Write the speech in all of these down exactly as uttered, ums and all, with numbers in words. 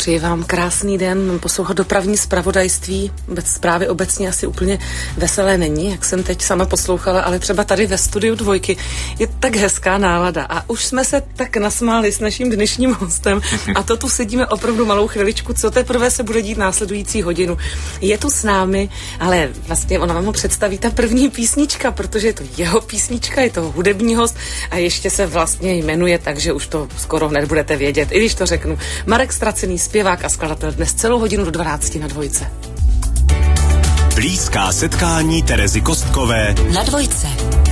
Přeji vám krásný den, poslouchat dopravní zpravodajství, zprávy obecně asi úplně veselé není, jak jsem teď sama poslouchala, ale třeba tady ve studiu Dvojky je tak hezká nálada a už jsme se tak nasmáli s naším dnešním hostem a to tu sedíme opravdu malou chviličku, co teprve se bude dít následující hodinu. Je tu s námi, ale vlastně ona vám ho představí ta první písnička, protože je to jeho písnička, je to hudební host a ještě se vlastně jmenuje, takže už to skoro hned budete vědět, i když to řeknu. Marek Stracený, zpěvák a skladatel, dnes celou hodinu do dvanácti na Dvojce. Blízká setkání Terezy Kostkové na Dvojce.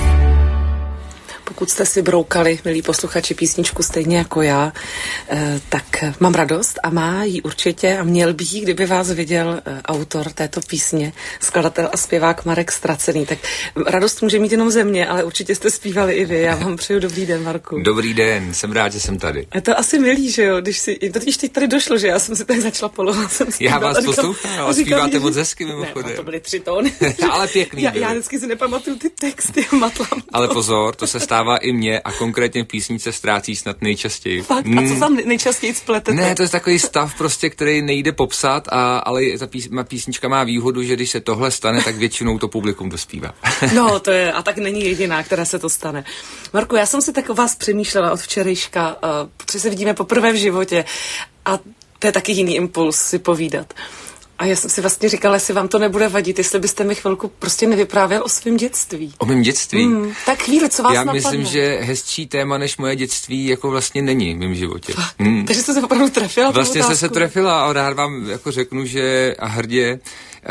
Pokud jste si broukali, milí posluchači, písničku stejně jako já, eh, tak mám radost a má ji určitě a měl by jí, kdyby vás viděl eh, autor této písně, skladatel a zpěvák Marek Stracený. Tak radost může mít jenom ze mě, ale určitě jste zpívali i vy. Já vám přeju dobrý den, Marku. Dobrý den, jsem rád, že jsem tady. Je to asi milý, že jo, když si, to totiž teď tady došlo, že já jsem si tady začala polovat. Já vás poslouchám, ale zpíváte moc hezky mimochodem. Ne, to byly tři tóny. Ale pěkný. Já, já vždycky si nepamatuju ty texty a matlám. Ale pozor, to se stává i mně a konkrétně v písnice ztrácí snad nejčastěji. Fakt? A co tam nejčastěji spletete? Ne, to je takový stav prostě, který nejde popsat, a, ale ta pís, písnička má výhodu, že když se tohle stane, tak většinou to publikum dospívá. No, to je, a tak není jediná, která se to stane. Marku, já jsem si tak o vás přemýšlela od včerejška, uh, protože se vidíme poprvé v životě a to je taky jiný impuls si povídat. A já jsem si vlastně říkala, jestli vám to nebude vadit, jestli byste mi chvilku prostě nevyprávěl o svém dětství. O mém dětství? Mm, tak chvíli, co vás Já napadne? myslím, že hezčí téma než moje dětství jako vlastně není v mém životě. Mm. Takže jste se opravdu trefila? Vlastně jste se trefila a rád vám jako řeknu, že a hrdě,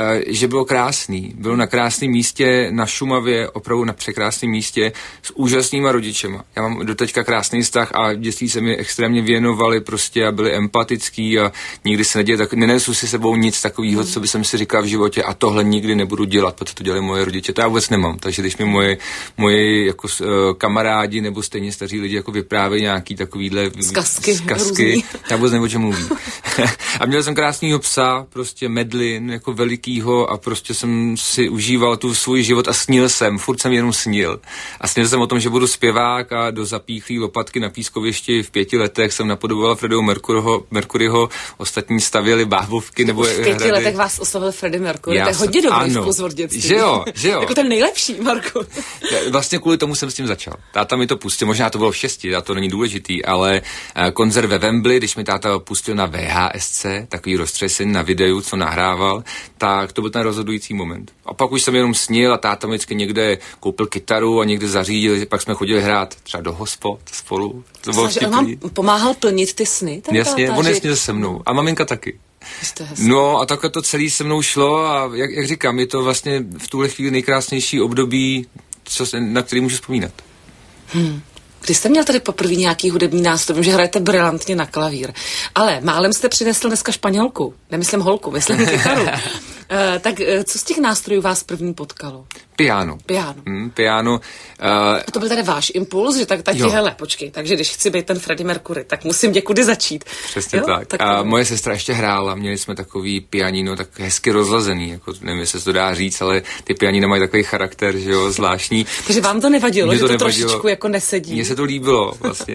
že bylo krásný. Bylo na krásném místě na Šumavě, opravdu na překrásném místě s úžasnýma rodičema. Já mám doteďka krásný vztah a v dětství se mi extrémně věnovali prostě a byli empatický a nikdy se neděje tak, nenesu si sebou nic takového, co by jsem si říkal v životě a tohle nikdy nebudu dělat, protože to dělali moje rodiče. To já vůbec nemám. Takže když mi moje, moje jako uh, kamarádi nebo stejně staří lidi jako vyprávějí nějaký takovýhle zkazky, zkazky já vůbec nevím, o čem mluví. A měl jsem krásnýho psa, prostě Medlin, jako velikýho a prostě jsem si užíval tu svůj život a snil jsem, furt jsem jenom snil. A snil jsem o tom, že budu zpěvák a do zapíchlý lopatky na pískovišti v pěti letech jsem napodoboval Freddieho Mercuryho, Mercuryho, ostatní stavěli bábovky nebo v pěti hrady. Letech vás oslovil Freddie Mercury, to je hodně dobrý vkus od dětství. Že jo, že jo. Jako ten nejlepší, Marku. Vlastně kvůli tomu jsem s tím začal. Táta mi to pustil, možná to bylo v šesti, a to není důležitý, ale koncert ve Wembley, když mi táta pustil na V H S C, takový roztřesení na videu, co nahrával, tak to byl ten rozhodující moment. A pak už jsem jenom snil a táta mi vždycky někde koupil kytaru a někde zařídil, pak jsme chodili hrát třeba do hospod spolu. To bylo vtipný. On vám pomáhal plnit ty sny? Jasně, táta, on že... nesnil se mnou. A maminka taky. No a takhle to celý se mnou šlo a jak, jak říkám, je to vlastně v tuhle chvíli nejkrásnější období, co se, na který můžu vzpomínat. Hmm. Kdy jste měl tady poprvé nějaký hudební nástroj, že hrajete brilantně na klavír, ale málem jste přinesl dneska Španělku, nemyslím holku, myslím kytaru. uh, tak uh, co z těch nástrojů vás první potkalo? Piano. Piano. Hmm, piano. Uh, a to byl tady váš impuls, že tak tati, hele, počkej, takže když chci být ten Freddie Mercury, tak musím děkudy začít. Přesně jo? tak. tak. A moje sestra ještě hrála, měli jsme takový pianino tak hezky rozlazený, jako nevím, jestli se to dá říct, ale ty pianina mají takový charakter, že jo, zvláštní. Takže vám to nevadilo, že to, to nevadilo. Trošičku jako nesedí. Mně se to líbilo vlastně.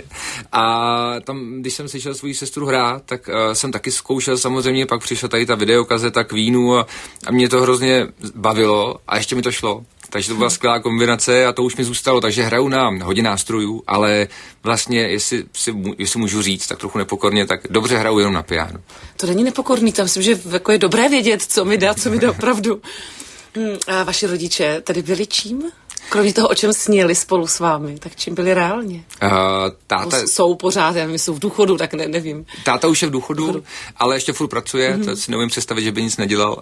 A tam, když jsem slyšel svou sestru hrát, tak uh, jsem taky zkoušel samozřejmě, pak přišla tady ta videokazeta Queenu a, a mě to hrozně bavilo a ještě mi to šlo. Takže to byla skvělá kombinace a to už mi zůstalo, takže hraju na hodně nástrojů, ale vlastně, jestli, si, jestli můžu říct, tak trochu nepokorně, tak dobře hraju jenom na piano. To není nepokorný, to myslím, že jako je dobré vědět, co mi dá, co mi dá opravdu. Hmm, a vaši rodiče tady byli čím? Kromě toho, o čem snili spolu s vámi, tak čím byli reálně? Uh, táta... Jsou pořád, já nevím, jsou v důchodu, tak ne, nevím. Táta už je v důchodu, důchodu. ale ještě furt pracuje, mm-hmm. to si nevím představit, že by nic nedělal.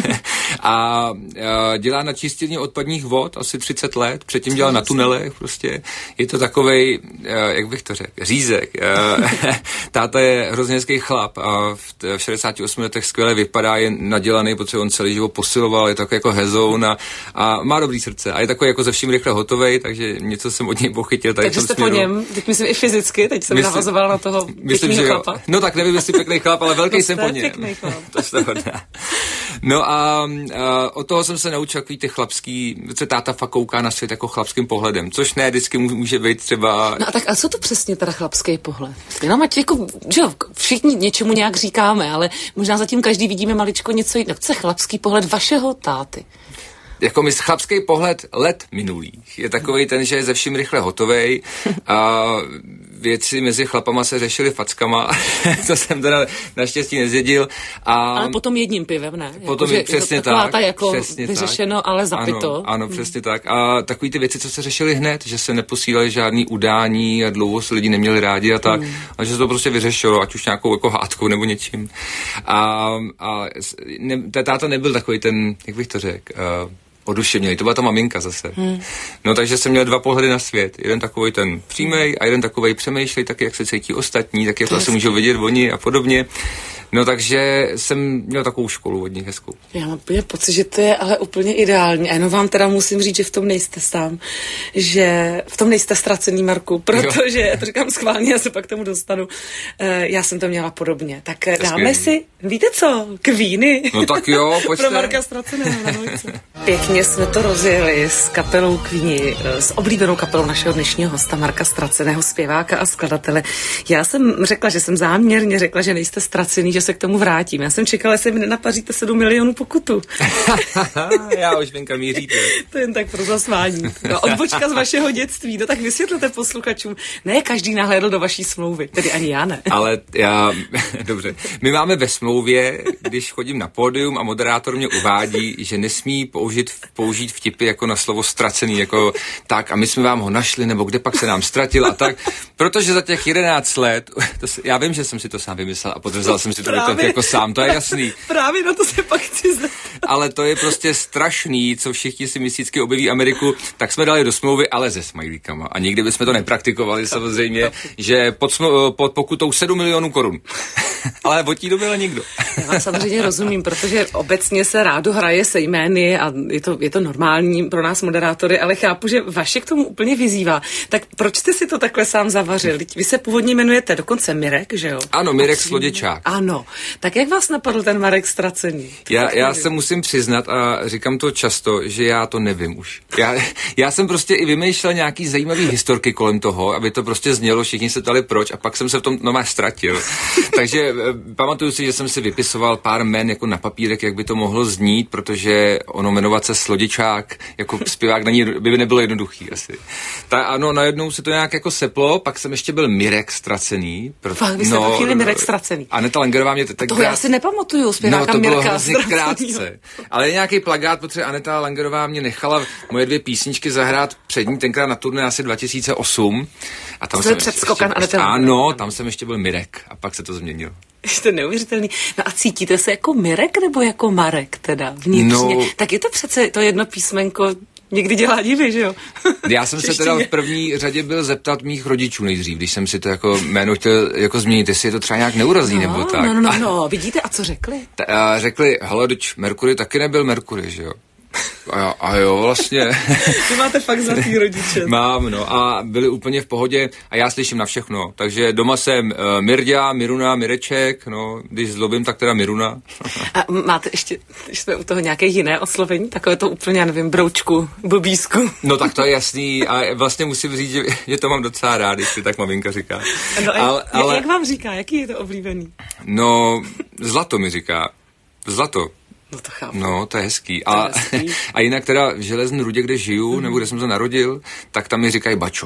a uh, dělá na čistilně odpadních vod asi třicet let, předtím dělal na tunelech, prostě. Je to takovej, uh, jak bych to řekl, řízek. Uh, táta je hrozně hezký chlap a v, v šedesáti osmi letech skvěle vypadá, je nadělaný, protože on celý život posiloval, je takový jako hezoun a, a má dobrý srdce a je takový jako ze vším rychle hotovej, takže něco jsem od něj pochytil. Takže jste směru. Po něm, teď myslím i fyzicky, teď jsem myslím, navazoval na toho pěkného chlapa. No tak nevím, jestli pěkný chlap, ale velký no jsem po něm. Pěkný chlap. To jste hodná. No a, a od toho jsem se naučil takový ty chlapský, se táta fakt kouká na svět jako chlapským pohledem, což ne vždycky může být třeba... No a tak a co to přesně teda chlapský pohled? No Matěj, jako, že jo, všichni něčemu nějak říkáme, ale možná zatím každý vidíme maličko něco jiného. Co je chlapský pohled vašeho táty? Jako mis chlapský pohled let minulých. Je takovej ten, že je ze vším rychle hotovej a věci mezi chlapama se řešily fackama, to jsem teda naštěstí nezjedil. A ale potom jedním pivem, ne? Potom jako, je přesně to, tak. tak. Jako přesně vyřešeno, tak. Ale zapito. Ano, ano, přesně hmm. tak. A takový ty věci, co se řešily hned, že se neposílaly žádný udání a dlouho se lidi neměli rádi a tak, hmm. a že se to prostě vyřešilo, ať už nějakou jako hádkou nebo něčím. A, a ne, táta nebyl takový ten, jak bych to řekl, uh, oduševnělý. To byla ta maminka zase. Hmm. No takže jsem měl dva pohledy na svět. Jeden takovej ten přímej a jeden takovej přemýšlej, taky jak se cítí ostatní, tak jak to asi můžou vidět oni a podobně. No takže jsem měl takovou školu od nich hezkou. Já mám úplně pocit, že to je ale úplně ideální. A jenom vám teda musím říct, že v tom nejste sám. Že v tom nejste ztracený, Marku, protože, já to říkám schválně, já se pak k tomu dostanu, já jsem to měla podobně. Tak dáme si, víte co, kvíny. No tak jo, pojďte. Pro Marka Ztraceného. Pěkně jsme to rozjeli s kapelou Kvíni, s oblíbenou kapelou našeho dnešního hosta Marka Ztraceného, zpěváka a skladatele. Já jsem řekla, že jsem záměrně řekla, že nejste ztracený, že se k tomu vrátím. Já jsem čekala, jestli mi nenapaříte sedm milionů pokutu. Já už vím, kam míříte. To jen tak pro zasvání. No, odbočka z vašeho dětství. No tak vysvětlete posluchačům. Ne každý nahlédl do vaší smlouvy, tedy ani já ne. Ale já, dobře. My máme ve smlouvě, když chodím na pódium a moderátor mě uvádí, že nesmí použít, použít vtipy jako na slovo ztracený, jako tak a my jsme vám ho našli, nebo kde pak se nám ztratil a tak. Protože za těch jedenáct let, to, já vím, že jsem si to sám vymyslel a podrzal jsem si to Právě. jako sám, to je jasný. Právě na to se pak chci zeptat. Ale to je prostě strašný, co všichni si myslícky objeví Ameriku, tak jsme dali do smlouvy, ale se smajlíkama. A nikdy bychom to nepraktikovali samozřejmě, že pod, smlou, pod pokutou sedm milionů korun. Ale od té doby ale nikdo. Já vám samozřejmě rozumím, protože obecně se rádo hraje se jmény a je to, je to normální pro nás moderátory, ale chápu, že vaše k tomu úplně vyzývá. Tak proč jste si to takhle sám zavařil? Vy se původně jmenujete dokonce Mirek, že jo? Ano, Mirek Sloděčák. Ano. Tak jak vás napadl ten Marek Ztracený? Já, já se musím přiznat a říkám to často, že já to nevím už. Já, já jsem prostě i vymýšlel nějaký zajímavý historky kolem toho, aby to prostě znělo, všichni se ptali proč a pak jsem se v tom normálně ztratil. Takže pamatuju si, že jsem si vypisoval pár jmen jako na papírek, jak by to mohlo znít, protože ono jmenovat se Sloděčák jako zpěvák na ní by nebylo jednoduchý asi. Tak ano, najednou se to nějak jako seplo, pak jsem ještě byl Mirek Ztracený. Pro... Fakt, vy jste no, chvíli Mirek Ztracený. Aneta Langerová mě tak... Toho já si nepamatuju, zpěváka no, Mirka Ztracený. No, to bylo krátce. Ale nějaký plagát, protože Aneta Langerová mě nechala moje dvě písničky zahrát před ní, tenkrát na turné asi dva tisíce osm. A tam to jsem předskokan ještě, Aneta ano, tam jsem ještě byl Mirek a pak se to změnilo. To je neuvěřitelný. No a cítíte se jako Mirek nebo jako Marek teda vnitřně? No, tak je to přece to jedno písmenko někdy dělá divy, že jo? Já jsem se teda v první řadě byl zeptat mých rodičů nejdřív, když jsem si to jako jméno chtěl jako změnit, jestli je to třeba nějak neurazí no, nebo tak. No, no, no, no, vidíte, a co řekli? Ta, a řekli, hele, doč, Merkury taky nebyl Merkury, že jo? A, a jo, vlastně. Vy máte fakt zlatý rodiče. Mám, no, a byli úplně v pohodě a já slyším na všechno. Takže doma jsem uh, Mirďa, Miruna, Mireček, no, když zlobím, tak teda Miruna. A máte ještě, když jsme u toho nějaké jiné oslovení, takové to úplně, já nevím, broučku, bobísku. No tak to je jasný a vlastně musím říct, že, že to mám docela rád, když si tak maminka říká. No, ale, ale, jak vám říká, jaký je to oblíbený? No, Zlato mi říká. Zlato. No to chápu. No, to je hezký. A, to je hezký. A jinak teda v Železné Rudě, kde žiju, mm. nebo kde jsem se narodil, tak tam mi říkají Bačo.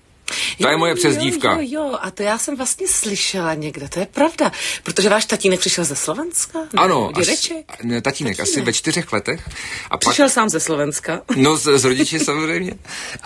To jo, je moje přezdívka. Jo, jo, jo, a to já jsem vlastně slyšela někde, to je pravda. Protože váš tatínek přišel ze Slovenska? Ano, dědeček? As, ne, tatínek, tatínek, asi ve čtyřech letech. A přišel pak, sám ze Slovenska? No, z, z rodiči samozřejmě.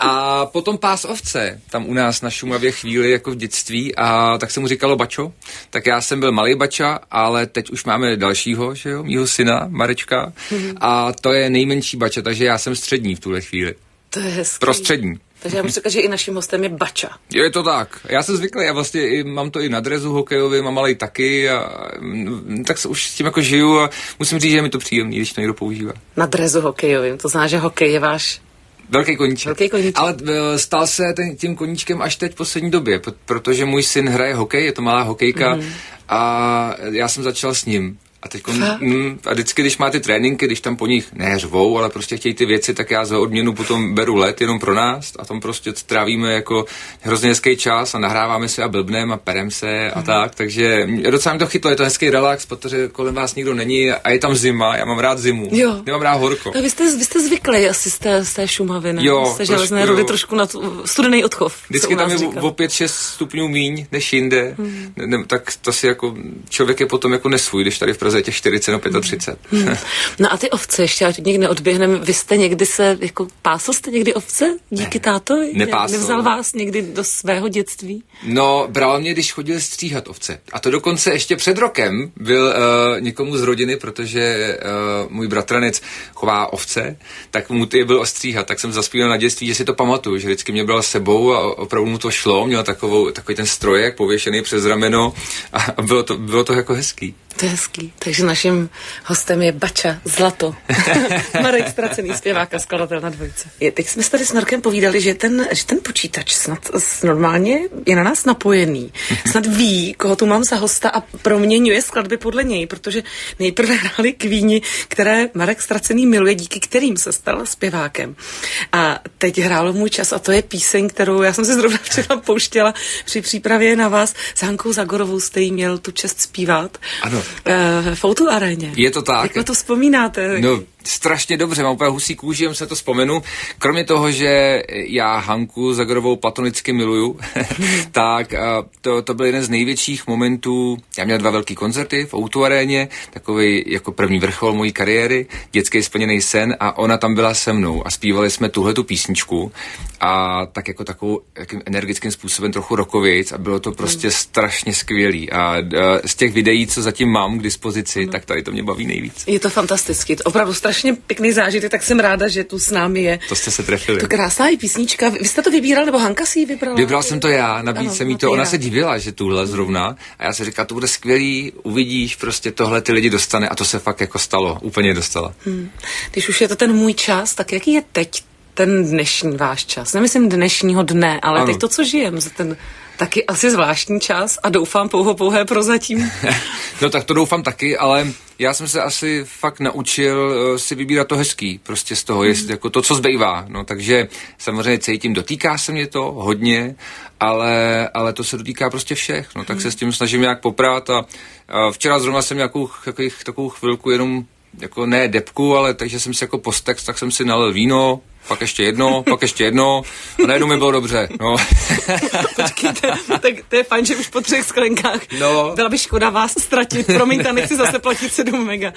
A potom pás ovce, tam u nás na Šumavě chvíli jako v dětství, a tak se mu říkalo Bačo. Tak já jsem byl malý Bača, ale teď už máme dalšího, že jo, mýho syna, Marečka. Mm-hmm. A to je nejmenší Bača, takže já jsem střední v tuhle chvíli. To je hezký. Prostřední. Takže já musím říkat, že i naším hostem je Bača. Jo, je to tak. Já jsem zvyklý, já vlastně i, mám to i na drezu hokejový, mám malej taky a tak se už s tím jako žiju a musím říct, že je mi to příjemný, když to někdo používá. Na drezu hokejovým, to znamená, že hokej je váš... Velký koníček. Velký koníček. Ale stal se ten, tím koníčkem až teď v poslední době, protože můj syn hraje hokej, je to malá hokejka mm. a já jsem začal s ním. A teď mm, a vždycky, když máte tréninky, když tam po nich neřvou, ale prostě chtějí ty věci, tak já za odměnu potom beru let jenom pro nás a tam prostě trávíme jako hrozně hezký čas a nahráváme se a blbnem a perem se a mm. tak, takže docela mi to chytlo, je to hezký relax, protože kolem vás nikdo není a je tam zima, já mám rád zimu, jo. Nemám rád horko. No, vy jste, vy jste zvyklí asi z té, z té Šumavy, ne? Jo, z té železné rudy trošku na studený odchov. Vždycky tam je o pět šest stupňů míň než jinde, mm. ne, tak to si jako člověk je potom jako nesvůj, když tady v Praze je těch čtyřicet nebo třicet pět. Hmm. No a ty ovce, ještě ať někdy neodběhneme, vy jste někdy se, jako pásl jste někdy ovce díky ne, tátovi? Nepásl. Nevzal vás někdy do svého dětství? No, bral mě, když chodil stříhat ovce. A to dokonce ještě před rokem byl uh, někomu z rodiny, protože uh, můj bratranec chová ovce, tak mu ty byl ostříhat, tak jsem zaspíval na dětství, že si to pamatuju, že vždycky mě bral s sebou a opravdu mu to šlo, měl takovou, takový ten strojek pověšený přes rameno a bylo to, bylo to jako hezký. To je hezký. Takže naším hostem je Bača Zlato. Marek Ztracený, zpěvák a skladatel na Dvojce. Je, teď jsme se tady s Norkem povídali, že ten, že ten počítač snad normálně je na nás napojený. Snad ví, koho tu mám za hosta a proměňuje skladby podle něj, protože nejprve hráli Queeni, které Marek Ztracený miluje, díky kterým se stal zpěvákem. A teď hrálo Můj čas a to je píseň, kterou já jsem si zrovna včera pouštěla při přípravě na vás. S Hankou Zagorovou jste jí měl tu čest zpívat. Ano. V Outu aréně. Je to tak. Jak to vzpomínáte? No, strašně dobře, mám úplně husí kůži, jen se to vzpomenu. Kromě toho, že já Hanku Zagorovou platonicky miluju, tak to, to byl jeden z největších momentů. Já měl dva velký koncerty v Outu aréně, takový jako první vrchol mojí kariéry, dětský splněný sen a ona tam byla se mnou a zpívali jsme tuhletu písničku a tak jako takovou jakým energickým způsobem trochu rockovějc a bylo to prostě hmm. strašně skvělý a, a z těch videí, co zatím mám k dispozici, hmm. tak tady to mě baví nejvíc. Je to fantasticky, to opravdu strašně pěkný zážitek, tak jsem ráda, že tu s námi je. To jste se trefili. To krásná je písnička. Vy jste to vybíral, nebo Hanka si ji vybrala? Vybral jsem to já, nabídl jsem jí to, ona se divila, že tuhle zrovna a já se říkala, to bude skvělý, uvidíš, prostě tohle ty lidi dostane a to se fakt jako stalo, úplně dostala. Hmm. Když už je to ten můj čas, tak jaký je teď ten dnešní váš čas? Nemyslím dnešního dne, ale ano. Teď to, co žijem, za ten taky asi zvláštní čas a doufám pouho pouhé prozatím. No tak to doufám taky, ale já jsem se asi fakt naučil uh, si vybírat to hezký, prostě z toho, mm. jest, jako to, co zbývá. No takže samozřejmě cítím, dotýká se mě to hodně, ale, ale to se dotýká prostě všech. No tak mm. se s tím snažím nějak poprát a, a včera zrovna jsem nějakou takovou, takovou chvilku jenom jako ne depku, ale takže jsem si jako postex, tak jsem si nalil víno, pak ještě jedno, pak ještě jedno a najednou mi bylo dobře, no. Počkejte, tak to je fajn, že už po třech sklenkách no. Byla by škoda vás ztratit, promiňte, nechci zase platit sedm mega.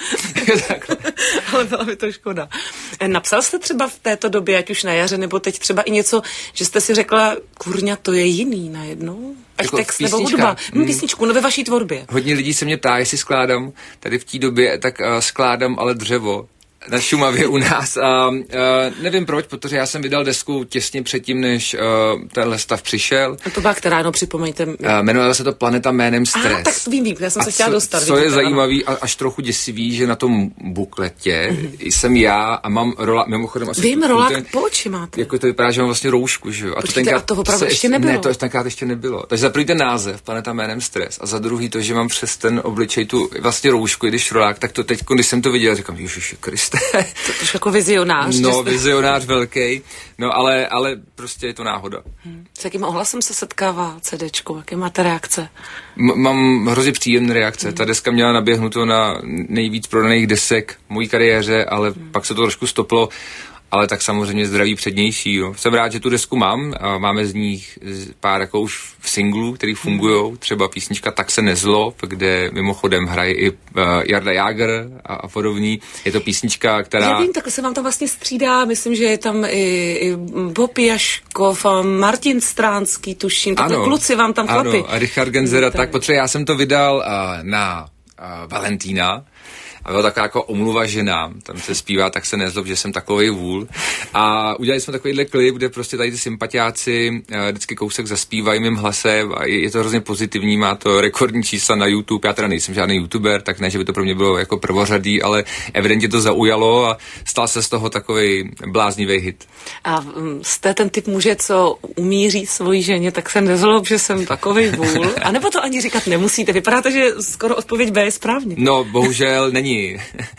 Ale byla by to škoda. Napsal jste třeba v této době, ať už na jaře, nebo teď třeba i něco, že jste si řekla, kurňa, to je jiný najednou? Ať jako text nebo hudba. Hmm. Písničku, no ve vaší tvorbě. Hodně lidí se mě ptá, jestli skládám tady v té době, tak uh, skládám ale dřevo. Na Šumavě u nás a uh, nevím proč, protože já jsem vydal desku těsně předtím, než uh, tenhle stav přišel. A to byla která, no připomeňte. Uh, jmenovala se to Planeta jménem Stres. Ah, tak vím, vím, já jsem a se chtěla co, dostat. Co je zajímavý a až trochu děsivý, že na tom bukletě mm-hmm. jsem já a mám rolák, mimochodem asi... Vím, rolák ten, po oči máte. Jako to vypadá, že mám vlastně roušku, že jo. A Počkejte, to a to opravdu ještě nebylo. Ne, to tenkrát ještě nebylo. Takže za první ten název, Planeta jménem Stres a za druhý to, že mám přes ten obličej tu vlastně roušku, když rolák, tak to teď, když jsem to viděl, říkám, Ježiši Kriste. Jako vizionář. No, jste... vizionář velký, no ale, ale prostě je to náhoda. Hmm. S jakým ohlasem se setkává CDčko? Jaké máte reakce? M- mám hrozně příjemné reakce. Hmm. Ta deska měla naběhnuto na nejvíc prodaných desek v mojí kariéře, ale hmm. pak se to trošku stoplo. Ale tak samozřejmě zdraví přednější. Jo. Jsem rád, že tu desku mám. A máme z nich pár jako už v singlu, který fungujou. Třeba písnička Tak se nezlob, kde mimochodem hraje i uh, Jarda Jágr a, a podobný. Je to písnička, která... Já vím, takhle se vám tam vlastně střídá. Myslím, že je tam i, i Bob Jaškov a Martin Stránský, tuším. Takhle kluci vám tam chlapi. Ano, a Richard Genzera. Tak protože já jsem to vydal uh, na uh, Valentína. A byla taková jako omluva ženám, tam se zpívá Tak se nezlob, že jsem takovej vůl. A udělali jsme takovýhle klip, kde prostě tady ty sympatiáci vždycky kousek zaspívají mým hlasem a je to hrozně pozitivní, má to rekordní čísla na YouTube. Já teda nejsem žádný youtuber, tak ne, že by to pro mě bylo jako prvořadý, ale evidentně to zaujalo a stal se z toho takovej bláznivý hit. A jste ten typ muže, co umí říct svojí ženě, tak se nezlob, že jsem takovej vůl. A nebo to ani říkat nemusíte. Vypadá to, že skoro odpověď B je správně. No, bohužel není.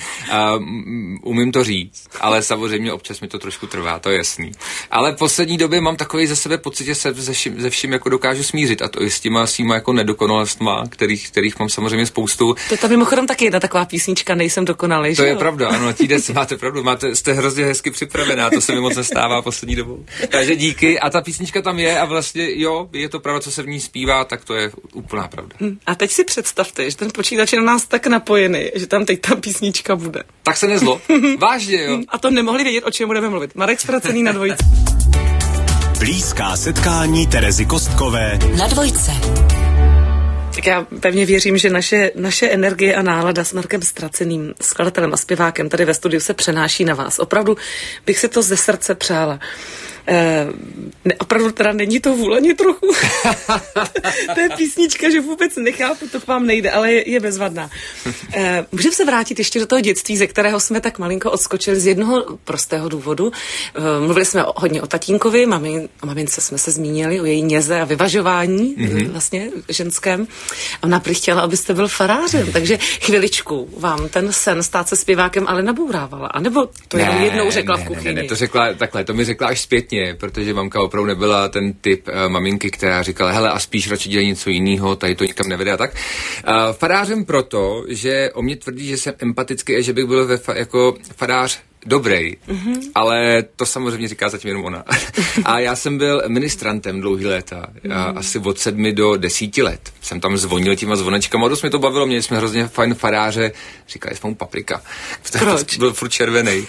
um, umím to říct, ale samozřejmě občas mi to trošku trvá, to je jasný. Ale v poslední době mám takový ze sebe pocit, že se ze vším, ze vším jako dokážu smířit a to i s těma svýma jako nedokonalostma, kterých, kterých mám samozřejmě spoustu. To je tam mimochodem taky jedna taková písnička, nejsem dokonalý. To je jo? Pravda, ano, na týden máte pravdu, máte, jste hrozně hezky připravená, to se mi moc nestává poslední dobou. Takže díky a ta písnička tam je a vlastně jo, je to pravda, co se v ní zpívá, tak to je úplná pravda. Hmm. A teď si představte, že ten počítač je na nás tak napojený, že tam teď ta písnička bude. Tak se nezlo. Vážně, jo. A to nemohli vědět, o čem budeme mluvit. Marek Ztracený na Dvojce. Blízká setkání Terezy Kostkové na Dvojce. Tak já pevně věřím, že naše, naše energie a nálada s Markem Ztraceným, skladatelem a zpěvákem tady ve studiu se přenáší na vás. Opravdu bych si to ze srdce přála. Eh, ne, opravdu teda není to vůle ani trochu. To je písnička, že vůbec nechápu, to k vám nejde, ale je, je bezvadná. Eh, můžeme se vrátit ještě do toho dětství, ze kterého jsme tak malinko odskočili z jednoho prostého důvodu. Eh, mluvili jsme o, hodně o tatínkovi, mami, o mamince jsme se zmínili, o její něze a vyvažování mm-hmm. vlastně ženském. A ona prý chtěla, abyste byl farářem, takže chviličku vám ten sen stát se zpěvákem ale nabourávala. A nebo to ne, jenom jednou řekla ne, v kuchyni? Ne, ne, ne, to řekla takhle, to mi řekla až zpětně, protože mamka opravdu nebyla ten typ uh, maminky, která říkala, hele, a spíš radši dělej něco jiného, tady to nikam nevede a tak. Uh, farářem proto, že o mě tvrdí, že jsem empatický a že bych byl ve fa- jako farář dobrý, mm-hmm. ale to samozřejmě říká zatím jenom ona. A já jsem byl ministrantem dlouhý léta, mm. asi od sedmi do desíti let. Jsem tam zvonil těma zvonečkama, dost mě to bavilo, měli jsme hrozně fajn faráře, říkali jsme mu Paprika. Proč? Byl furt červenej.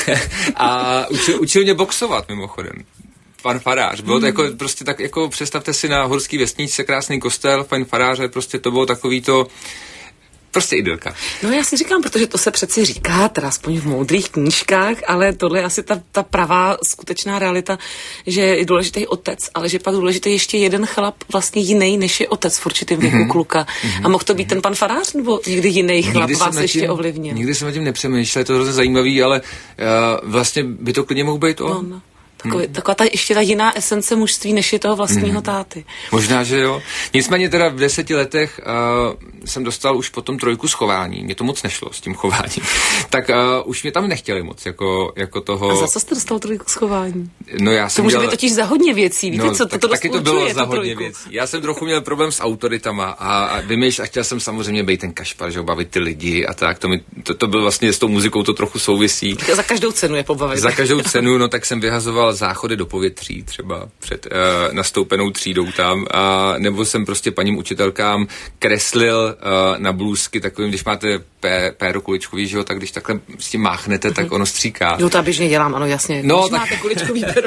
A učil, učil mě boxovat mimochodem. Pan farář. Bylo to mm. jako prostě tak, jako představte si na horský vesničce krásný kostel, fajn faráře, prostě to bylo takový to prostě idylka. No já si říkám, protože to se přeci říká, teda aspoň v moudrých knížkách, ale tohle je asi ta, ta pravá skutečná realita, že je důležitý otec, ale že pak důležitý ještě jeden chlap vlastně jiný, než je otec v určitém věku mm-hmm. kluka. Mm-hmm. A mohl to být ten pan farář, nebo někdy jiný chlap nikdy vás ještě ovlivnil? Nikdy jsem o tím nepřemýšlel, je to hrozně zajímavý, ale uh, vlastně by to klidně mohl být on. No, no. Takový, hmm. Taková ta, ještě ta jiná esence mužství, než je toho vlastního hmm. táty. Možná, že jo. Nicméně teda v deseti letech uh, jsem dostal už potom trojku z chování. Mně to moc nešlo s tím chováním. Tak uh, už mě tam nechtěli moc, jako, jako toho... A za co jste dostal trojku z chování? No já jsem to může dělal... být totiž za hodně věcí. Víte, no, co tak, to taky to bylo za hodně trojku. věcí. Já jsem trochu měl problém s autoritama a, a vymýšl, a chtěl jsem samozřejmě být ten kašpar, že bavit ty lidi a tak. To, mi, to, to byl vlastně s tou muzikou to trochu souvisí. Za každou cenu je pobavit. Za každou cenu, no tak jsem vyhazoval záchody do povětří třeba před uh, nastoupenou třídou tam, a nebo jsem prostě paním učitelkám kreslil uh, na blůzky takovým, když máte pé, péro kuličkový, že jo, tak když takhle s tím máchnete, mm-hmm. tak ono stříká. Jo, to já běžně dělám, ano, jasně. No, když tak... máte kuličkový péro,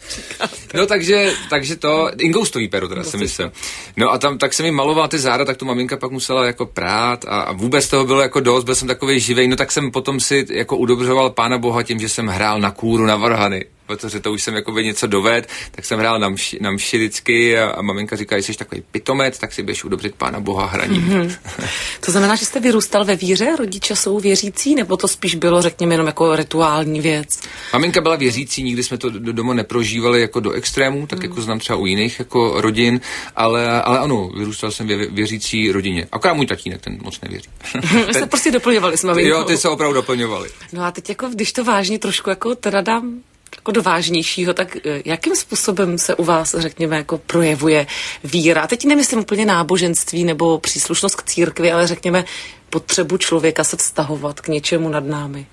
no, takže, takže to, ingoustový péro teda jsem myslel. No a tam, tak jsem mi maloval ty záda, tak to maminka pak musela jako prát a, a vůbec toho bylo jako dost, byl jsem takovej živej, no tak jsem potom si jako udobřoval Pána Boha tím, že jsem hrál na kůru, na varhany. Protože to už jsem jakoby něco doved, tak jsem hrál na mši, na mši vždycky a, a maminka říká, že jsi takový pitomec, tak si běž udobřit Pána Boha hraním. Mm-hmm. To znamená, že jste vyrůstal ve víře, rodiče jsou věřící, nebo to spíš bylo, řekněme, jenom jako rituální věc? Maminka byla věřící, nikdy jsme to do doma neprožívali jako do extrémů, tak mm. jako znám třeba u jiných jako rodin, ale, ale ano, vyrůstal jsem ve věřící rodině. Akorát můj tatínek, ten moc nevěří. Vy jste prostě doplňovali s maminkou. Jo, ty se opravdu doplňovali. No a teď jako, když to vážně trošku jako teda dám jako do vážnějšího, tak jakým způsobem se u vás, řekněme, jako projevuje víra? A teď nemyslím úplně náboženství nebo příslušnost k církvi, ale řekněme potřebu člověka se vztahovat k něčemu nad námi.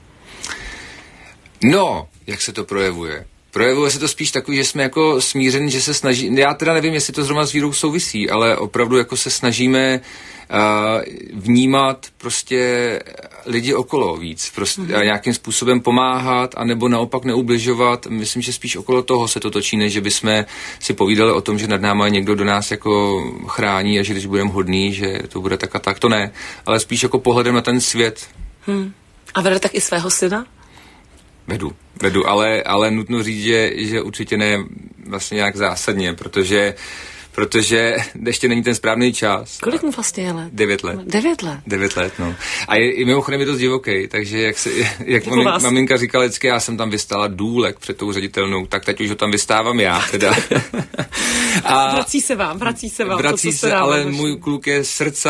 No, jak se to projevuje? Projevuje se to spíš takový, že jsme jako smíření, že se snaží, já teda nevím, jestli to zrovna s vírou souvisí, ale opravdu jako se snažíme uh, vnímat prostě lidi okolo víc, prostě mm-hmm. nějakým způsobem pomáhat, anebo naopak neubližovat. Myslím, že spíš okolo toho se to točí, než že bychom si povídali o tom, že nad náma někdo do nás jako chrání a že když budeme hodný, že to bude tak a tak, to ne. Ale spíš jako pohledem na ten svět. Hmm. A vede tak i svého syna? Vedu, vedu, ale, ale nutno říct, že, že určitě ne vlastně nějak zásadně, protože protože ještě není ten správný čas. Kolik mu vlastně je let? Devět let. Devět let? Devět let, no. A je, i mimochodem je dost divoký, takže jak, se, jak mamin, maminka říkala vždycky, já jsem tam vystála důlek před tou ředitelnou, tak teď už ho tam vystávám já, teda. A vrací se vám, vrací se vám. Vrací to, se, ale můj kluk je srdcař.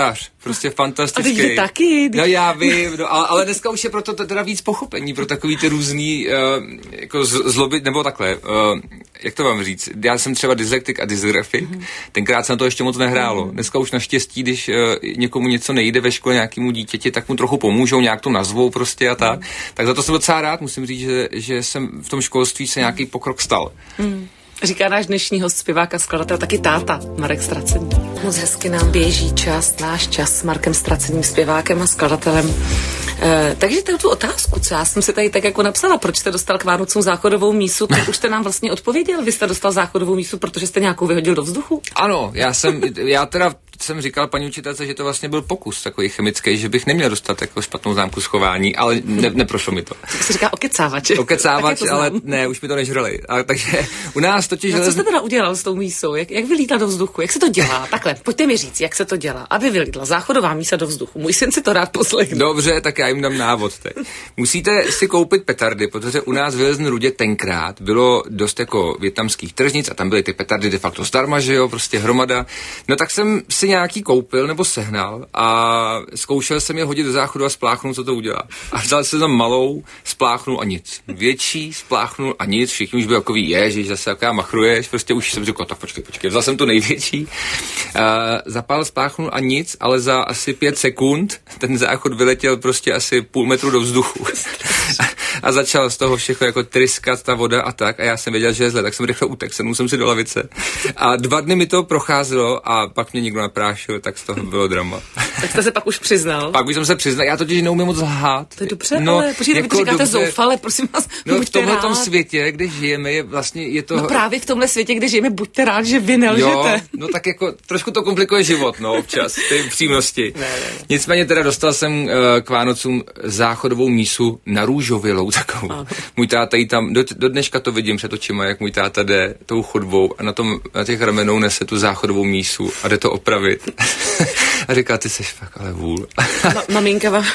prostě fantastický. A ty taky. No já vím, no, ale, ale dneska už je proto teda víc pochopení pro takový ty různý uh, jako zloby, nebo takhle, uh, jak to vám říct, já jsem třeba dyslektik a dysgrafik, mm. tenkrát se na to ještě moc nehrálo. Mm. Dneska už naštěstí, když uh, někomu něco nejde ve škole nějakému dítěti, tak mu trochu pomůžou, nějak to nazvou prostě a tak. Mm. Tak za to jsem docela rád, musím říct, že, že jsem v tom školství se nějaký pokrok stal. Mm. Říká náš dnešní host, zpěvák a skladatel, taky táta, Marek Stracený. Moc hezky nám běží čas, náš čas s Markem Straceným, zpěvákem a skladatelem. E, takže tu otázku, co já jsem si tady tak jako napsala, proč jste dostal k Vánocům záchodovou mísu, tak už jste nám vlastně odpověděl. Vy jste dostal záchodovou mísu, protože jste nějakou vyhodil do vzduchu? Ano, já jsem, já teda jsem říkal paní učitelce, že to vlastně byl pokus takový chemický, že bych neměl dostat jako špatnou známku schování, ale ne, neprošlo mi to. To se říká okecávač. Okecávač, ale ne, už mi to nežrali. A, takže u nás totiž... No, co jste teda udělal s tou mísou? Jak, jak vylítla do vzduchu? Jak se to dělá? Takhle, pojďte mi říct, jak se to dělá, aby vylítla záchodová mísa do vzduchu. Můj syn si to rád poslechne. Dobře, tak já jim dám návod teď. Musíte si koupit petardy, protože u nás v Železné Rudě tenkrát bylo dost jako vietnamských tržnic a tam byly ty petardy de facto zdarma, že jo, prostě hromada. No tak jsem si nějaký koupil nebo sehnal a zkoušel jsem je hodit do záchodu a spláchnout, co to udělá. A vzal jsem tam malou, spláchnul a nic. Větší, spláchnul a nic. Všichni už byli takový, ježiš, zase jaká machruješ, prostě už jsem řekl, tak počkej, počkej. Vzal jsem to největší, uh, zapál, spláchnul a nic, ale za asi pět sekund ten záchod vyletěl prostě asi půl metru do vzduchu. A začal z toho všechno jako tryskat ta voda a tak a já jsem věděl, že je zle, tak jsem rychle utek, sednul jsem si do lavice a dva dny mi to procházelo a pak mě někdo naprášil, tak z toho bylo drama. Tak jste se pak už přiznal. Pak už jsem se přiznal, já totiž neumím moc lhát. To je dobře, no, ale počkejte, jako vy říkáte dobře, zoufale, prosím vás, no, v tomhle tom světě, kde žijeme, je vlastně, je to... No právě v tomhle světě, kde žijeme, buďte rád, že vy nelžete. Jo, no tak jako trošku to komplikuje život, no občas, ty přímnosti. Ne, ne, ne. Nicméně teda dostal jsem uh, k Vánocům záchodovou mísu na růžovilou takovou. Ano. Můj táta jí tam, do, do dneška to vidím před očima, jak můj táta jde tou chodbou a na, tom, na těch ramenou nese tu záchodovou mísu a jde to opravit. A říká, ty seš fakt ale vůl. Ma, maminka vám,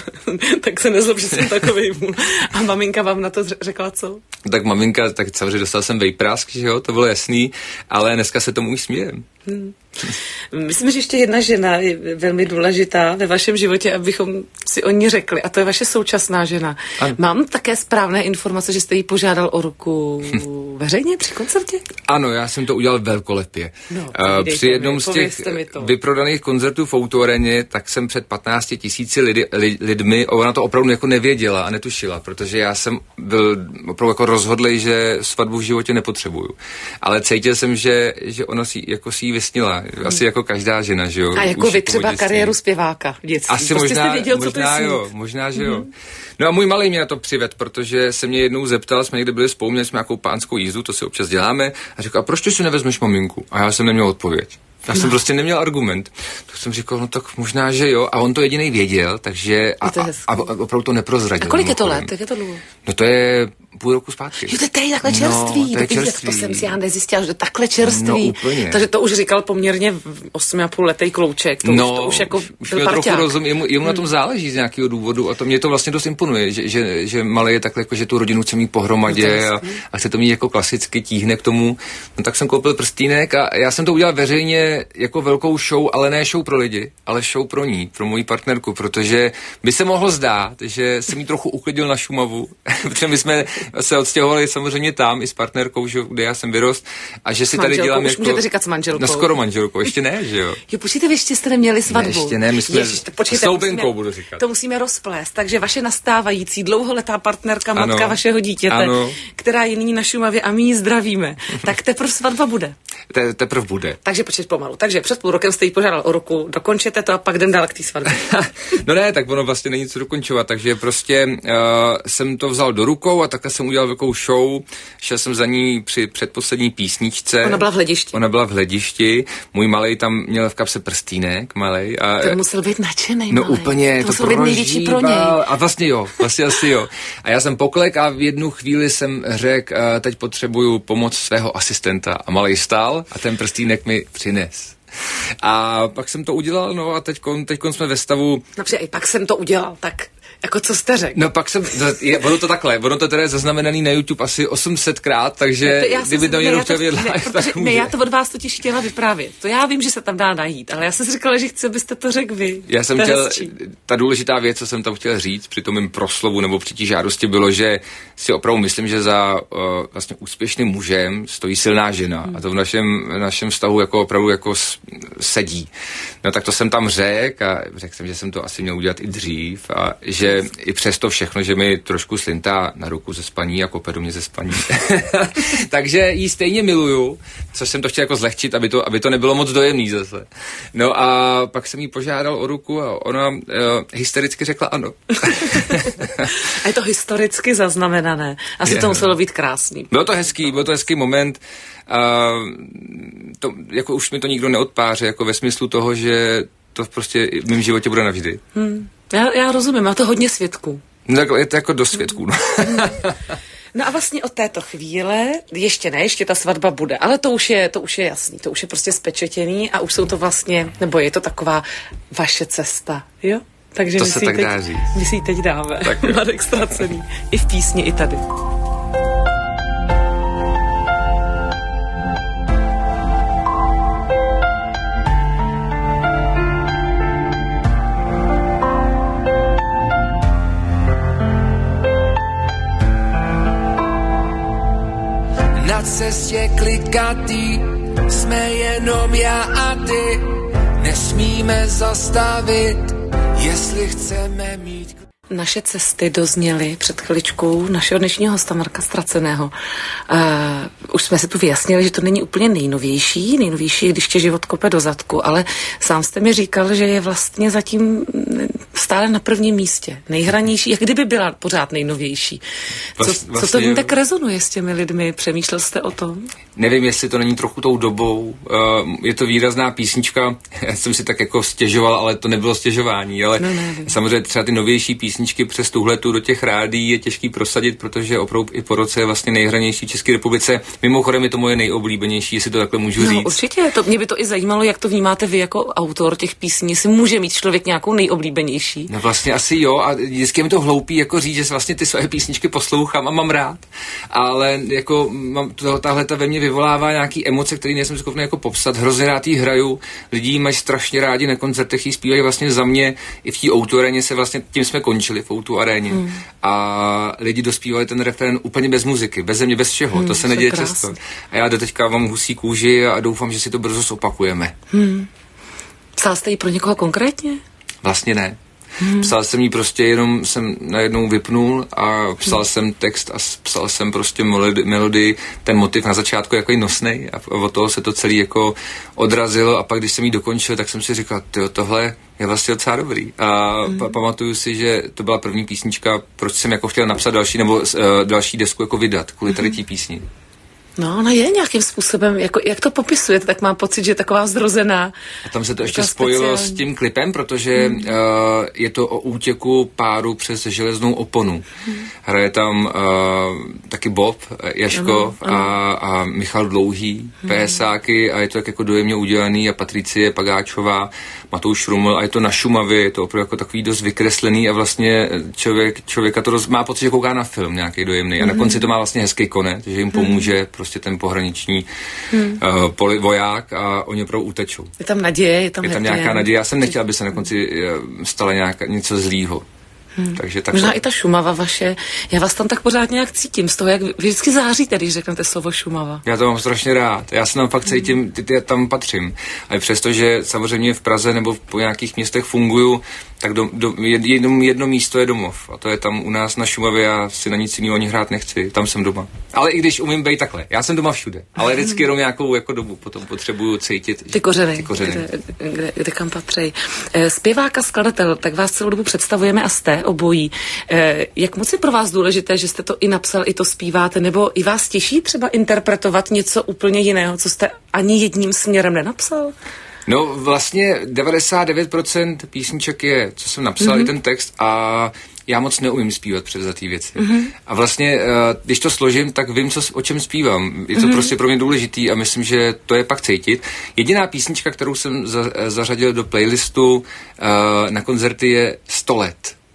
tak se nezlob, že jsem takovej vůl. A maminka vám na to řekla co? Tak maminka, tak samozřejmě dostal jsem vejprásk, že jo, to bylo jasný, ale dneska se tomu už smějem. Hmm. Myslím, že ještě jedna žena je velmi důležitá ve vašem životě, abychom si o ní řekli, a to je vaše současná žena. Ano. Mám také správné informace, že jste jí požádal o ruku veřejně při koncertě? Ano, já jsem to udělal velkolepě. No, uh, při jednom mi, z těch vyprodaných koncertů v Autoareně, tak jsem před patnácti tisíci lidi, li, lidmi, ona to opravdu jako nevěděla a netušila, protože já jsem byl opravdu jako rozhodlej, že svatbu v životě nepotřebuju. Ale cítil jsem, že, že ona si, jako si ji vysnila. Asi jako každá žena, že jo. A jako už vy třeba kariéru zpěváka v dětství. Asi prostě možná, věděl, možná jo, možná, že mm-hmm. jo. No a můj malej mě na to přived, protože se mě jednou zeptal, jsme někde byli spolu, měli jsme nějakou pánskou jízdu, to si občas děláme, a řekl, a proč ty si nevezmeš maminku? A já jsem neměl odpověď. Já jsem no. prostě neměl argument. Tak jsem říkal, no tak možná, že jo. A on to jedinej věděl, takže a, a, a opravdu to neprozradil. A kolik je to let? Jak je to dlouho? No to je půl roku zpátky. Jo, to je tady takhle čerství. No, to, je čerství. To jsem si já nezjistila, že takhle čerství. No úplně. Takže to už říkal poměrně osm a půl letý klouček. To, no, už, to už jako už byl trochu rozum, jemu, jemu hmm. na tom záleží z nějakého důvodu a to mě to vlastně dost imponuje, že, že, že malý je takhle, jako, že tu rodinu chce mít pohromadě a, a chce to mít jako klasicky, tíhne k tomu. No tak jsem koupil prstýnek a já jsem to udělal veřejně jako velkou show, ale ne show pro lidi, ale show pro ní, pro moji partnerku, protože by se mohlo zdát, že jsem jí trochu uklidil na Šumavu, protože my jsme se odstěhovali samozřejmě tam i s partnerkou, že, kde já jsem vyrost, a že si tady dělám už jako... můžete říkat s manželkou. No skoro manželkou, ještě ne, že jo? Jo, počkejte, vy ještě jste neměli svatbu. Ne, ještě ne, my jsme Ježiš, počkejte, s soubenkou musíme, budu říkat. To musíme rozplést, takže vaše nastávající dlouholetá partnerka, ano, matka vašeho dítěte, ano, která je nyní na Šumavě a my ji zdravíme, tak teprve svatba bude. Te, teprve bude. Takže počkejte pomalu. Takže před půl rokem jste jí požádal o ruku, dokončete to a pak jdem dál k té svatbě. No ne, tak ono vlastně není co dokončovat, takže prostě uh, jsem to vzal do rukou a takhle jsem udělal velkou show. Šel jsem za ní při předposlední písničce. Ona byla v hledišti. Ona byla v hledišti. Můj malej tam měl v kapse prstýnek, malej. A, to musel být nadšenej, no malej. úplně, to, to musel být největší pro něj. A vlastně jo, vlastně asi jo. A já jsem poklek a v jednu chvíli jsem řekl, uh, teď potřebuju pomoc svého asistenta. A malej stál a ten prstýnek mi přines. A pak jsem to udělal, no a teďkon, teďkon jsme ve stavu... Například i pak jsem to udělal, tak Jako co jste řekl? No pak jsem, je, ono to takhle, ono to teda je zaznamenaný na YouTube asi osm set krát, takže to, kdyby to někdo chtěl vědět live, tak může. Ne, já to od vás totiž chtěla vyprávět. To já vím, že se tam dá najít, ale já jsem si říkala, že chci, abyste to řekl vy. Já jsem chtěl, ta důležitá věc, co jsem tam chtěl říct při tom mým proslovu nebo při té žádosti bylo, že si opravdu myslím, že za uh, vlastně úspěšným mužem stojí silná žena hmm. a to v našem, v našem vztahu jako opravdu jako sedí. No tak to jsem tam řekl a řekl jsem, že jsem to asi měl udělat i dřív a že i přesto všechno, že mi trošku slintá na ruku ze spaní a kope do mě ze spaní. Takže jí stejně miluju, což jsem to chtěl jako zlehčit, aby to, aby to nebylo moc dojemný zase. No a pak jsem jí požádal o ruku a ona uh, hystericky řekla ano. A je to historicky zaznamenané. Asi je. To muselo být krásný. Bylo to hezký, byl to hezký moment. Uh, to, jako už mi to nikdo neodpáře, jako ve smyslu toho, že to prostě v mém životě bude navždy. Hmm. Já, já rozumím, má to hodně svědků. No, tak je to jako do svědků. No. No a vlastně od této chvíle, ještě ne, ještě ta svatba bude, ale to už je, to už je jasný, to už je prostě spečetěný a už jsou to vlastně, nebo je to taková vaše cesta, jo? Takže to my se si tak teď, dá říct. My si ji teď dáme. Tak Marek Ztracený. I v písni, i tady. Na cestě klikatý jsme jenom já a ty. Nesmíme zastavit, jestli chceme mít... Naše cesty dozněly před chviličkou našeho dnešního hosta Marka Ztraceného. Uh, už jsme si tu vyjasnili, že to není úplně nejnovější, nejnovější, když tě život kope do zadku, ale sám jste mi říkal, že je vlastně zatím stále na prvním místě. Nejhranější, jak kdyby byla pořád nejnovější. Co, vlastně, co to ní tak rezonuje s těmi lidmi? Přemýšlel jste o tom? Nevím, jestli to není trochu tou dobou. Uh, je to výrazná písnička. Já jsem si tak jako stěžoval, ale to nebylo stěžování. Ale no, samozřejmě třeba ty novější písničky přes tuhletu do těch rádií je těžký prosadit, protože opravdu i po roce je vlastně nejhranější v České republice. Mimochodem je to moje nejoblíbenější, jestli to takhle můžu no, říct. Určitě, to mě by to i zajímalo, jak to vnímáte vy jako autor těch písní. Jestli může mít člověk nějakou nejoblíbenější. No vlastně asi jo a vždycky je mi to hloupý jako říct, že vlastně ty své písničky poslouchám a mám rád, ale jako mám, tahle ta ve mně vyvolává nějaký emoce, které nejsem schopný jako popsat. Hrozně rád jí hraju, lidi mají strašně rádi na koncertech, jí zpívají vlastně za mě i v té Outu aréně se vlastně tím jsme končili v Outu aréně hmm. a lidi dospívali ten refrén úplně bez muziky, bez mě, bez všeho, hmm, to se neděje často. A já do teďka mám husí kůži a doufám, že si to brzo zopakujeme. Hmm. Psal jste ji pro někoho konkrétně? Vlastně ne. Hmm. Psal jsem jí prostě, jenom jsem najednou vypnul a psal hmm. jsem text a psal jsem prostě melodii, ten motiv na začátku jako nosnej a od toho se to celý jako odrazilo a pak když jsem jí dokončil, tak jsem si říkal, tyjo, tohle je vlastně docela dobrý. A hmm. pa- pamatuju si, že to byla první písnička, proč jsem jako chtěl napsat další nebo uh, další desku jako vydat, kvůli tady té písni. No, ona je nějakým způsobem, jako, jak to popisujete, tak mám pocit, že je taková zrozená. A tam se to ještě spojilo speciální s tím klipem, protože hmm. uh, je to o útěku páru přes železnou oponu. Hmm. Hraje tam uh, taky Bob Jaškov ano, ano. A, a Michal Dlouhý, hmm. PSáky a je to tak jako dojemně udělaný a Patricie Pagáčová, Matouš Šruml a je to na Šumavě, je to opravdu jako takový dost vykreslený a vlastně člověk, člověka to roz, má pocit, že kouká na film nějaký dojemný a na konci to má vlastně hezký konec, že jim pomůže prostě ten pohraniční hmm. uh, poli, voják a oni opravdu utečou. Je tam naděje, je tam Je tam nějaká naděje. Já jsem nechtěl, aby se na konci uh, stalo nějaká, něco zlýho. Hmm. Takže tak možná to... i ta Šumava vaše, já vás tam tak pořád nějak cítím z toho, jak vy vždycky záříte, když řeknete slovo Šumava. Já to mám strašně rád, já se tam fakt cítím, hmm. ty, ty, tam patřím. Ale přesto, že samozřejmě v Praze nebo po nějakých městech funguju, tak do, do, jedno, jedno místo je domov. A to je tam u nás na Šumavě, já si na nic jiného ani hrát nechci, tam jsem doma. Ale i když umím být takhle, já jsem doma všude, ale vždycky jenom nějakou jako dobu, potom potřebuju cítit ty kořeny, ty kořeny. Kde, kde, kde kam patří. Zpěvák a skladatel, tak vás celou dobu představujeme a jste obojí. Jak moc je pro vás důležité, že jste to i napsal, i to zpíváte, nebo i vás těší třeba interpretovat něco úplně jiného, co jste ani jedním směrem nenapsal? No vlastně devadesát devět procent písniček je, co jsem napsal, mm-hmm. i ten text a já moc neumím zpívat převzatý věci. Mm-hmm. A vlastně, když to složím, tak vím, co, o čem zpívám. Je to mm-hmm. prostě pro mě důležitý a myslím, že to je pak cítit. Jediná písnička, kterou jsem za, zařadil do playlistu uh, na koncerty je sto let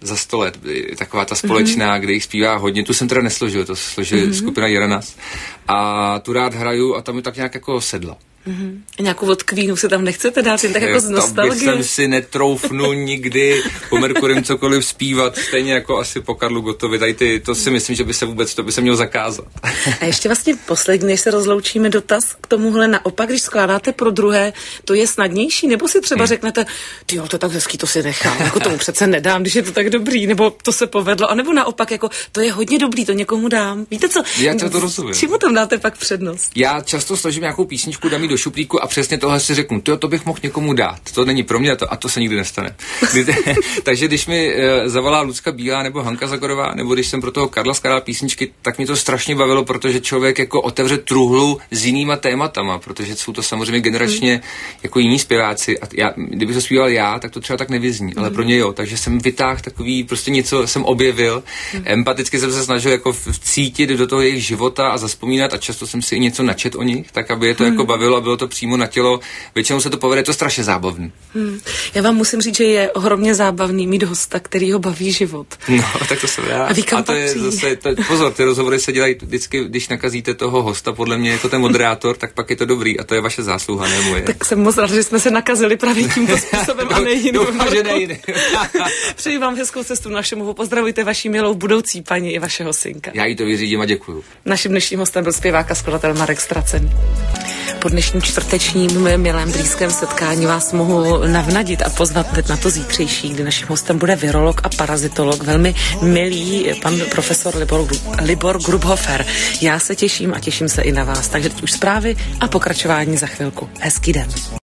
za sto let, taková ta společná, mm-hmm. kde jich zpívá hodně, tu jsem teda nesložil, to složil mm-hmm. skupina Jeranas a tu rád hraju a tam mi tak nějak jako sedla. Mm-hmm. A nějakou od Queenu si tam nechcete dát, jen tak jako z nostalgie? To bych si netroufnu nikdy po Merkurym cokoliv zpívat, stejně jako asi po Karlu Gottovi, tady ty, to si myslím, že by se vůbec, to by se mělo zakázat. A ještě vlastně poslední, než se rozloučíme, dotaz k tomuhle naopak, když skládáte pro druhé, to je snadnější, nebo si třeba hmm. řeknete, ty jo, to je tak hezký, to si nechám, jako tomu přece nedám, když je to tak dobrý, nebo to se povedlo, anebo naopak, jako to je hodně dobrý, to někomu dám. Víte co? Já to rozumím. Čemu tam dáte pak přednost? Já často složím nějakou písničku, dám do šuplíku a přesně tohle si řeknu, to, to bych mohl někomu dát. To není pro mě a to, a to se nikdy nestane. Takže když mi e, zavolá Lucka Bílá nebo Hanka Zagorová, nebo když jsem pro toho Karla skládal písničky, tak mě to strašně bavilo, protože člověk jako otevře truhlu s jinýma tématama, protože jsou to samozřejmě generačně mm. jako jiní zpěváci. A já, kdyby to zpíval já, tak to třeba tak nevyzní, mm. ale pro ně jo. Takže jsem vytáhl takový, prostě něco jsem objevil. Mm. Empaticky jsem se snažil jako cítit do toho jejich života a zazpomínat a často jsem si i něco načet o nich, tak aby je to mm. jako bavilo a bylo to přímo na tělo. Většinou se to povede, je to strašně zábavný. Hmm. Já vám musím říct, že je ohromně zábavný mít hosta, který ho baví život. No, tak to jsem já. A, a to je zase, to, pozor, ty rozhovory se dělají vždycky, když nakazíte toho hosta, podle mě jako ten moderátor, tak pak je to dobrý a to je vaše zásluha, ne moje. Tak jsem moc rád, že jsme se nakazili právě tímto způsobem a nejiným. Doufám, že nejde. Přeji vám hezkou cestu našemu, pozdravujte vaši milou budoucí paní i vašeho synka. Já jí to vyřídím a děkuju. Naším dnešním hostem byl zpěvák a skladatel Marek Stracený. Po dnešním čtvrtečním milém blízkém setkání vás mohu navnadit a pozvat na to zítřejší, kdy naším hostem bude virolog a parazitolog, velmi milý pan profesor Libor, Libor Grubhofer. Já se těším a těším se i na vás, takže teď už zprávy a pokračování za chvilku. Hezký den.